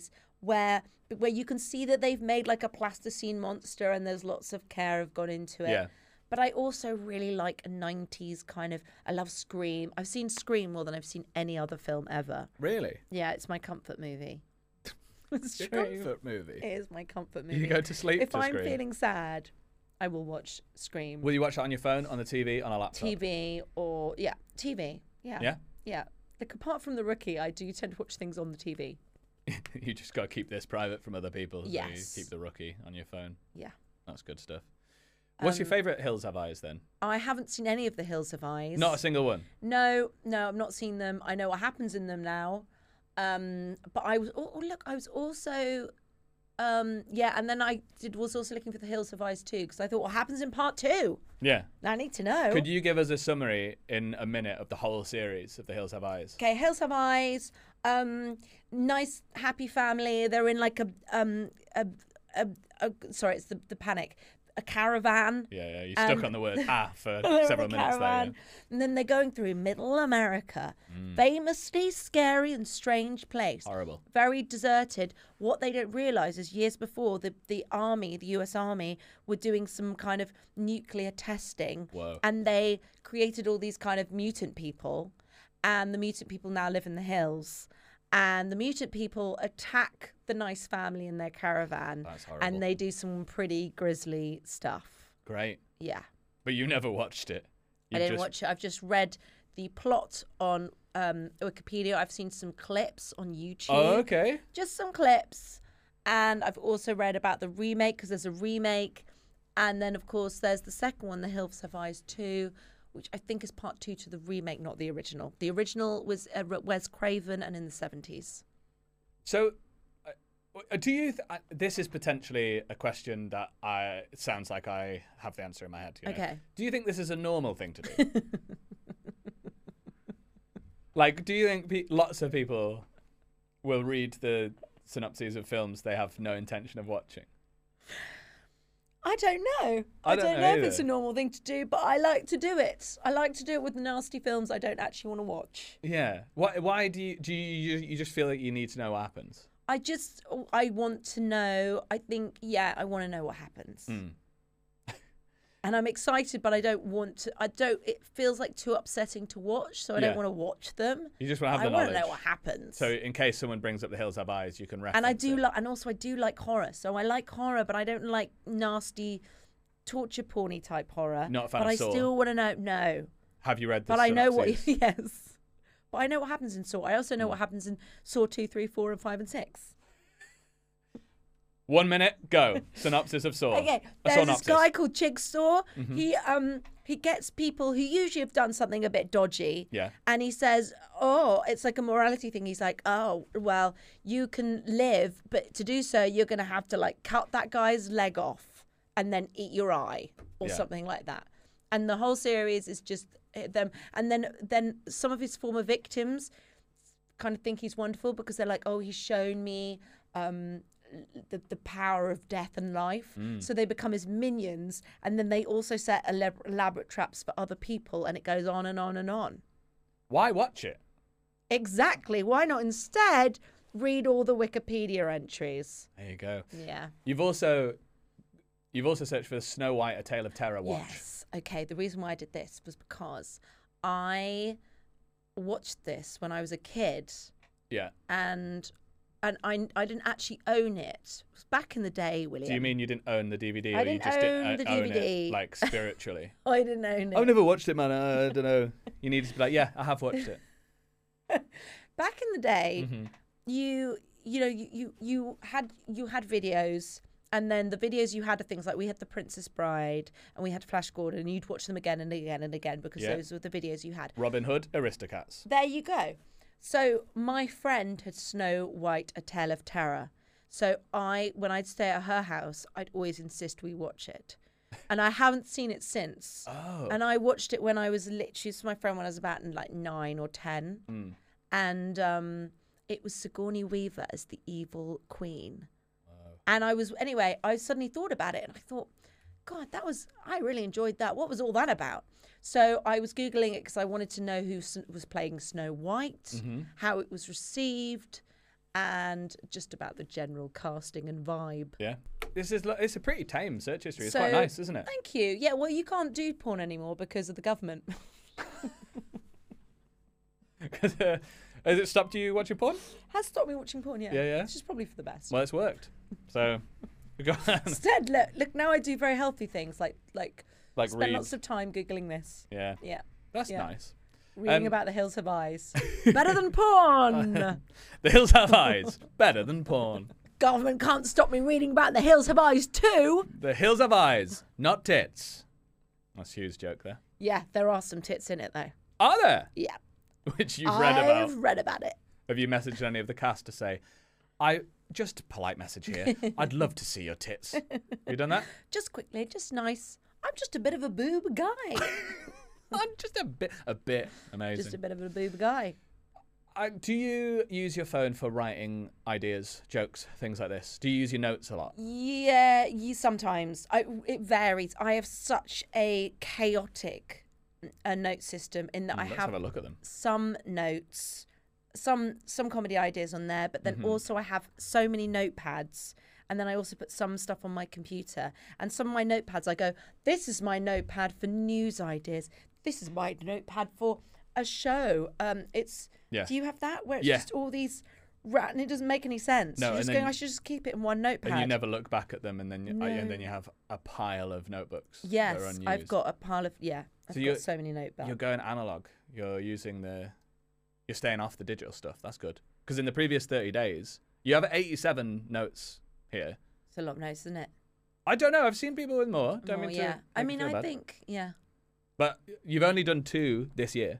where where you can see that they've made like a plasticine monster and there's lots of care have gone into it. Yeah. But I also really like a nineties kind of, I love Scream. I've seen Scream more than I've seen any other film ever. Really? Yeah, it's my comfort movie. It's Your true. comfort movie. It is my comfort movie. You go to sleep If to I'm Scream. feeling sad, I will watch Scream. Will you watch it on your phone, on the T V, on a laptop? T V or, yeah, T V. Yeah. Yeah? Yeah. Like, apart from The Rookie, I do tend to watch things on the T V. You just got to keep this private from other people. So Yes. you keep The Rookie on your phone. Yeah. That's good stuff. What's your Um, favourite Hills Have Eyes then? I haven't seen any of the Hills Have Eyes. Not a single one. No, no, I've not seen them. I know what happens in them now. Um, but I was, oh, oh, look, I was also, um, yeah, and then I did was also looking for the Hills Have Eyes too, because I thought, what happens in part two? Yeah. I need to know. Could you give us a summary in a minute of the whole series of The Hills Have Eyes? Okay, Hills Have Eyes. Um, nice, happy family. They're in like a, um, a, a, a sorry, it's the, the panic. A caravan. Yeah, yeah. You stuck Um, on the word ah for They're in several the minutes there. caravan. And then they're going through middle America. Famously scary and strange place. Horrible. Very deserted. What they don't realise is years before, the, the army, the U S Army, were doing some kind of nuclear testing. Whoa. And they created all these kind of mutant people. And the mutant people now live in the hills. And the mutant people attack the nice family in their caravan. That's horrible. And they do some pretty grisly stuff. Great. Yeah. But you never watched it. I You didn't just- watch it. I've just read the plot on um, Wikipedia. I've seen some clips on YouTube. Oh, okay. Just some clips. And I've also read about the remake because there's a remake. And then, of course, there's the second one, The Hills Have Eyes two, which I think is part two to the remake, not the original. The original was uh, Wes Craven and in the seventies. So, uh, do you? Th- uh, this is potentially a question that I. It sounds like I have the answer in my head. You know? Okay. Do you think this is a normal thing to do? Like, do you think pe- lots of people will read the synopses of films they have no intention of watching? I don't know. I I don't don't, know know, if it's a either. normal thing to do, but I like to do it. I like to do it with nasty films I don't actually want to watch. Yeah. Why? Why do you? Do you? You just feel like you need to know what happens? I just, I want to know. I think, yeah, I want to know what happens. Mm. And I'm excited, but I don't want to. I don't. It feels like too upsetting to watch, so I Yeah. don't want to watch them. You just want to have I the want knowledge. to know what happens. So in case someone brings up The Hills Have Eyes, you can reference and I do it. like, and also I do like horror. So I like horror, but I don't like nasty, torture porny type horror. Not a fan But of I Saw. still want to know. No, Have you read the but I know what. synopses? Yes, but I know what happens in Saw. I also Hmm. know what happens in Saw two, three, four, and five and six. One minute, go. Synopsis of Saw. Okay, A there's this synopsis. guy called Jigsaw. Mm-hmm. He um he gets people who usually have done something a bit dodgy. Yeah. And he says, "Oh, it's like a morality thing." He's like, "Oh, well, you can live, but to do so, you're going to have to like cut that guy's leg off and then eat your eye or Yeah. something like that." And the whole series is just uh, them. And then then some of his former victims kind of think he's wonderful because they're like, "Oh, he's shown me um the, the power of death and life." Mm. So they become his minions, and then they also set elab- elaborate traps for other people, and it goes on and on and on. Why watch it? Exactly. Why not instead read all the Wikipedia entries? There you go. Yeah. You've also you've also searched for Snow White: A Tale of Terror watch. Yes. Okay. The reason why I did this was because I watched this when I was a kid, Yeah. and and I I didn't actually own it. It was back in the day, William. Do you mean you didn't own the D V D, I or you didn't just own didn't the own D V D. it like spiritually? I didn't own it. I've never watched it, man. I don't know. You need to be like, yeah, I have watched it. Back in the day, Mhm. you you know you, you you had you had videos, and then the videos you had are things like we had The Princess Bride and we had Flash Gordon, and you'd watch them again and again and again because Yeah. those were the videos you had. Robin Hood, Aristocats. There you go. So my friend had Snow White: A Tale of Terror. So I, when I'd stay at her house, I'd always insist we watch it, and I haven't seen it since. Oh. And I watched it when I was literally with my friend when I was about like nine or ten, Mm. and um, it was Sigourney Weaver as the evil queen. And I was anyway. I suddenly thought about it, and I thought, God, that was I really enjoyed that. What was all that about? So I was googling it because I wanted to know who s- was playing Snow White, Mm-hmm. how it was received, and just about the general casting and vibe. Yeah. This is lo- it's a pretty tame search history. It's So, quite nice, isn't it? Thank you. Yeah, well, you can't do porn anymore because of the government. 'Cause, uh, has it stopped you watching porn? Has stopped me watching porn, yeah. Yeah, yeah. Which is probably for the best. Well, it's worked. So, we got Instead, look, look, now I do very healthy things like like, like spend read. lots of time Googling this. Yeah, Yeah. that's Yeah. nice. Reading Um, about the hills have eyes. Better than porn. The hills have eyes. Better than porn. Government can't stop me reading about the hills have eyes too. The hills have eyes, not tits. That's Hugh's joke there. Yeah, there are some tits in it though. Are there? Yeah. Which you've read about. I've read about it. Have you messaged any of the cast to say, I just a polite message here. I'd love to see your tits. Have you done that? Just quickly, just nice. I'm just a bit of a boob guy. I'm just a bit, a bit amazing. Just a bit of a boob guy. Uh, do you use your phone for writing ideas, jokes, things like this? Do you use your notes a lot? Yeah, you sometimes. I, it varies. I have such a chaotic uh, note system in that Mm, I let's have, have a look at them. some notes, some some comedy ideas on there, but then Mm-hmm. also I have so many notepads. And then I also put some stuff on my computer. And some of my notepads, I go, this is my notepad for news ideas. This is my notepad for a show. Um, it's Yeah. Do you have that where it's Yeah. just all these, ra- and it doesn't make any sense. No, You're and just then- going, I should just keep it in one notepad. And you never look back at them, and then you, No. and then you have a pile of notebooks. that are Yes, unused. I've got a pile of yeah. I've So got you're- so many notepads. You're going analog. You're using the. You're staying off the digital stuff. That's good. Because in the previous thirty days, you have eighty-seven notes here. It's a lot of notes, isn't it? I don't know. I've seen people with more. Don't More, mean yeah. to. I make you mean, feel I bad. think yeah. But you've only done two this year.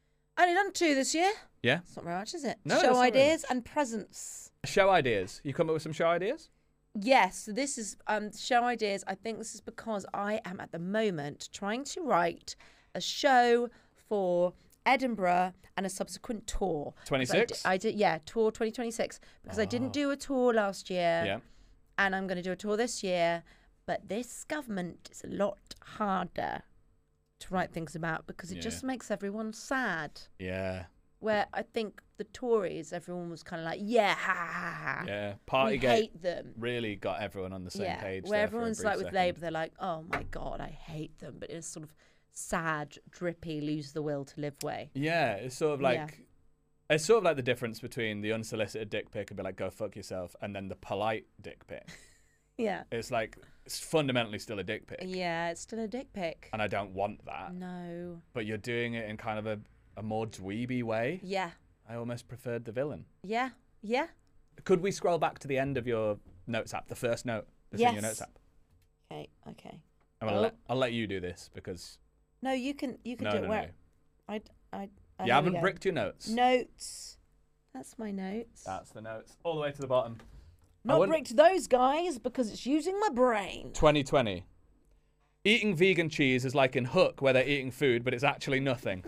I only done two this year. Yeah. It's not very much, is it? No, Show it's not very ideas and presents. Show ideas. You come up with some show ideas. Yes, so this is um, show ideas. I think this is because I am at the moment trying to write a show for Edinburgh and a subsequent tour. 'Cause I twenty-six? di- I did, yeah, tour twenty twenty-six because I didn't do a tour last year, Yeah. and I'm going to do a tour this year. But this government is a lot harder to write things about because it Yeah. just makes everyone sad. Yeah. Where I think the Tories, everyone was kind of like, yeah, ha ha ha. Yeah. we Partygate hate them. really got everyone on the same Yeah, page. where there for a everyone's brief like with second. Labour, they're like, oh my God, I hate them. But in a sort of sad, drippy, lose the will to live way. Yeah, it's sort of like Yeah. it's sort of like the difference between the unsolicited dick pic and be like, go fuck yourself, and then the polite dick pic. Yeah. It's like it's fundamentally still a dick pic, Yeah, it's still a dick pic. and I don't want that. No. But you're doing it in kind of a, a more dweeby way. Yeah. I almost preferred the villain. Yeah. Yeah. Could we scroll back to the end of your notes app, the first note that's in your Yes. notes app? Okay. Okay. I'm gonna Oh. let, I'll let you do this because No, you can. You can no, do no, it. no. Where? I. I. I You here we haven't go. bricked your notes. Notes. That's my notes. That's the notes all the way to the bottom. I Not wouldn't- bricked those guys because it's using my brain. twenty twenty. Eating vegan cheese is like in Hook, where they're eating food, but it's actually nothing.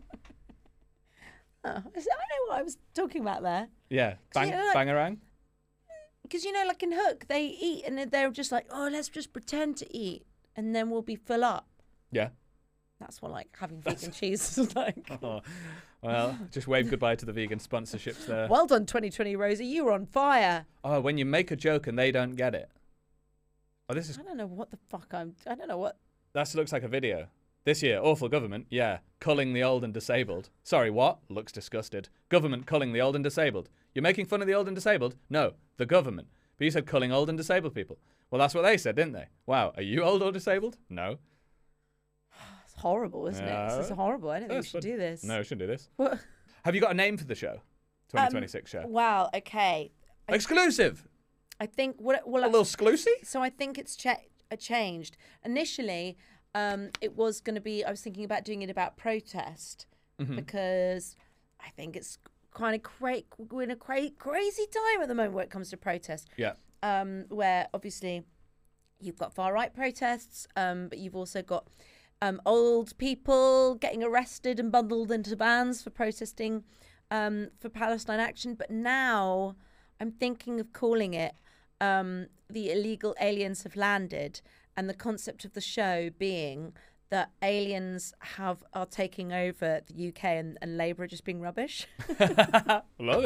Oh, I know what I was talking about there. Yeah, bang, you know, like- bangarang. Because, you know, like in Hook, they eat and they're just like, oh, let's just pretend to eat and then we'll be full up. Yeah. That's what, like, having vegan cheese is like. Oh, well, just wave goodbye to the vegan sponsorships there. Well done, twenty twenty, Rosie. You were on fire. Oh, when you make a joke and they don't get it. Oh, this is I don't know what the fuck I'm. I don't know what. that looks like a video. This year, awful government. Yeah, culling the old and disabled. Sorry, what? Looks disgusted. Government culling the old and disabled. You're making fun of the old and disabled? No, the government. But you said culling old and disabled people. Well, that's what they said, didn't they? Wow, are you old or disabled? No. It's horrible, isn't it? This is No. horrible. I don't think we That's should fun. do this. No, we shouldn't do this. What? Have you got a name for the show? twenty twenty-six show. Wow. Okay. I- Exclusive. I think what. Well, A little exclusive. so I think it's cha- uh, changed. Initially, um, it was going to be. I was thinking about doing it about protest Mm-hmm. because I think it's kind of cra- we're in a cra- crazy time at the moment when it comes to protest. Yeah. Um, where obviously you've got far right protests, um, but you've also got um, old people getting arrested and bundled into vans for protesting um, for Palestine action. But now I'm thinking of calling it um, The Illegal Aliens Have Landed, and the concept of the show being that aliens have are taking over the U K and, and Labour are just being rubbish. Love it.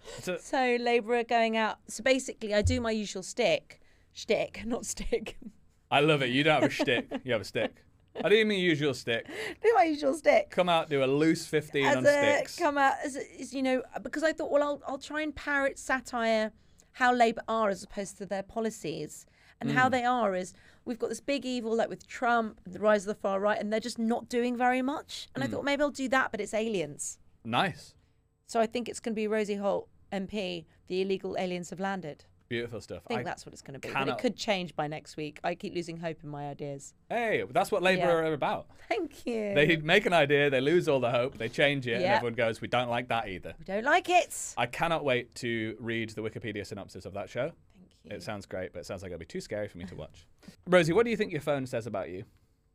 So, So Labour are going out. So basically, I do my usual stick, shtick, not stick. I love it. You don't have a shtick. You have a stick. I do mean usual stick. do my usual stick. Come out, do a loose fifteen as on a, sticks. Come out as, a, as you know, because I thought, well, I'll I'll try and parrot satire how Labour are as opposed to their policies. And mm. how they are is we've got this big evil like with Trump, the rise of the far right, and they're just not doing very much. And mm. I thought maybe I'll do that, but it's aliens. Nice. So I think it's going to be Rosie Holt, M P, the illegal aliens have landed. Beautiful stuff. I think I that's what it's going to be. Cannot... But it could change by next week. I keep losing hope in my ideas. Hey, that's what Labour yeah. are about. Thank you. They make an idea, they lose all the hope, they change it, yep. and everyone goes, we don't like that either. We don't like it. I cannot wait to read the Wikipedia synopsis of that show. Thank you. It sounds great, but it sounds like it'll be too scary for me to watch. Rosie, what do you think your phone says about you?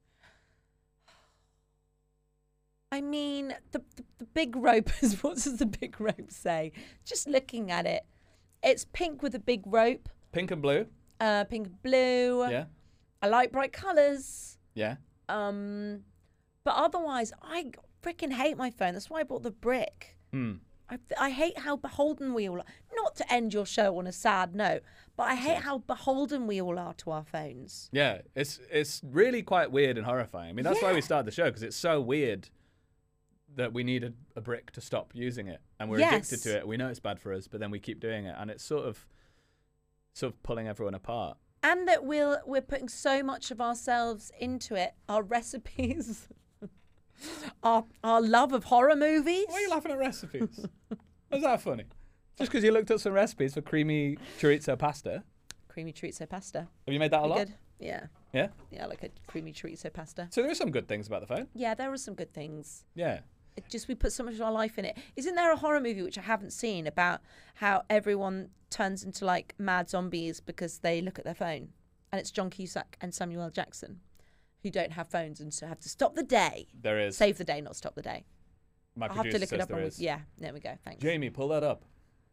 I mean, the, the, the big rope is, what does the big rope say? Just looking at it, it's pink with a big rope. Pink and blue. Uh, pink and blue. Yeah. I like bright colours. Yeah. Um, but otherwise, I freaking hate my phone. That's why I bought the brick. Hmm. I, I hate how beholden we all are. Not to end your show on a sad note, but I hate how beholden we all are to our phones. Yeah, it's it's really quite weird and horrifying. I mean, that's yeah. why we started the show, because it's so weird that we need a, a brick to stop using it, and we're yes. addicted to it. We know it's bad for us, but then we keep doing it, and it's sort of sort of pulling everyone apart. And that we're we're putting so much of ourselves into it. Our recipes, our our love of horror movies. Why are you laughing at recipes? Was that funny? Just because you looked up some recipes for creamy chorizo pasta. Creamy chorizo pasta. Have you made that a Be lot? Good. Yeah. Yeah? Yeah, I like a creamy chorizo pasta. So there are some good things about the phone. Yeah, there are some good things. Yeah. It just we put so much of our life in it. Isn't there a horror movie which I haven't seen about how everyone turns into like mad zombies because they look at their phone? And it's John Cusack and Samuel L. Jackson who don't have phones and so have to stop the day. There is. Save the day, not stop the day. My I'll have to look says it up. there On, is. yeah, there we go. Thanks. Jamie, pull that up.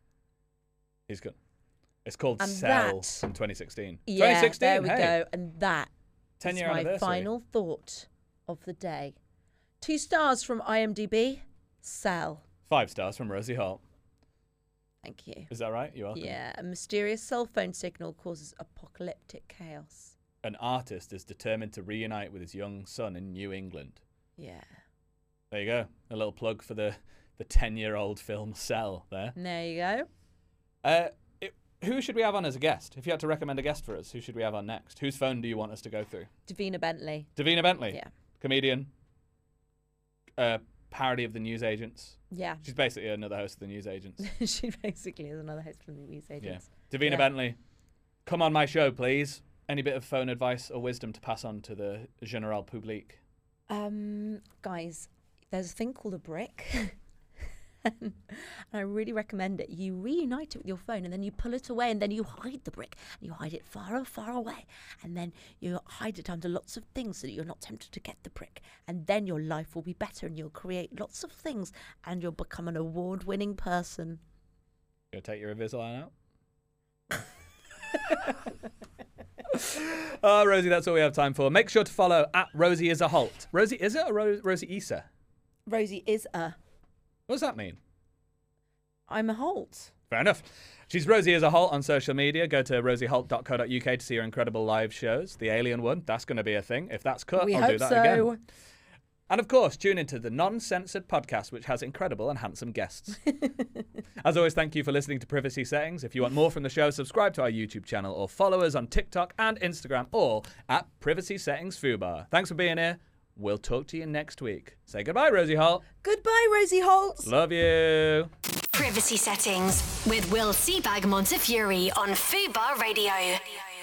He's good. It's called And Cell that- from twenty sixteen. Yeah, twenty sixteen, there we hey. go. And that ten is year my anniversary. final thought of the day. Two stars from I M D B. Cell. Five stars from Rosie Holt. Thank you. Is that right? You're welcome. Yeah, a mysterious cell phone signal causes apocalyptic chaos. An artist is determined to reunite with his young son in New England. Yeah. There you go. A little plug for the the ten-year-old film Cell there. And there you go. Uh, it, who should we have on as a guest? If you had to recommend a guest for us, who should we have on next? Whose phone do you want us to go through? Davina Bentley. Davina Bentley. Yeah. Comedian. Uh, parody of the News Agents. Yeah. She's basically another host of the News Agents. She basically is another host from the News Agents. Yeah. Davina Yeah. Bentley, come on my show, please. Any bit of phone advice or wisdom to pass on to the general public? Um, guys, there's a thing called a brick. And I really recommend it. You reunite it with your phone and then you pull it away and then you hide the brick. And you hide it far, far away. And then you hide it under lots of things so that you're not tempted to get the brick. And then your life will be better and you'll create lots of things and you'll become an award-winning person. You'll take your Invisalign out? Oh, Rosie, that's all we have time for. Make sure to follow at Rosie is a Holt. Rosie is it or Ro- Rosie Isa? Rosie is a... What does that mean? I'm a Holt. Fair enough. She's Rosie is a Holt on social media. Go to rosie holt dot co dot uk to see her incredible live shows. The Alien one, that's going to be a thing. If that's cut, We I'll hope do that so. again. And of course, tune into the Non-Censored podcast, which has incredible and handsome guests. As always, thank you for listening to Privacy Settings. If you want more from the show, subscribe to our YouTube channel or follow us on TikTok and Instagram, all at Privacy Settings Fubar. Thanks for being here. We'll talk to you next week. Say goodbye, Rosie Holt. Goodbye, Rosie Holt. Love you. Privacy Settings with Will Seabag Montefiore on Fubar Radio.